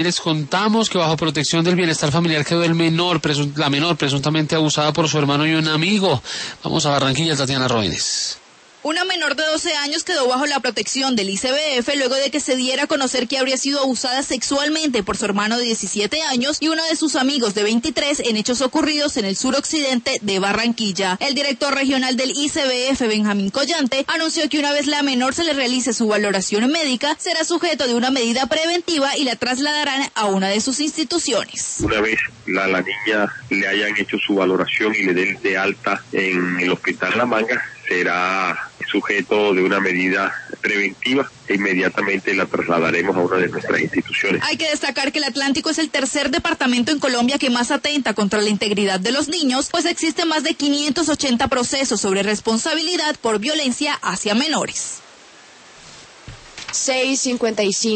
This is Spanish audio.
Les contamos que bajo protección del bienestar familiar quedó la menor presuntamente abusada por su hermano y un amigo. Vamos a Barranquilla, Tatiana Roines. Una menor de 12 años quedó bajo la protección del ICBF luego de que se diera a conocer que habría sido abusada sexualmente por su hermano de 17 años y uno de sus amigos de 23 en hechos ocurridos en el suroccidente de Barranquilla. El director regional del ICBF, Benjamín Collante, anunció que una vez la menor se le realice su valoración médica, será sujeto de una medida preventiva y la trasladarán a una de sus instituciones. Una vez la niña le hayan hecho su valoración y le den de alta en el hospital La Manga, será sujeto de una medida preventiva e inmediatamente la trasladaremos a una de nuestras instituciones. Hay que destacar que el Atlántico es el tercer departamento en Colombia que más atenta contra la integridad de los niños, pues existen más de 580 procesos sobre responsabilidad por violencia hacia menores. 6:55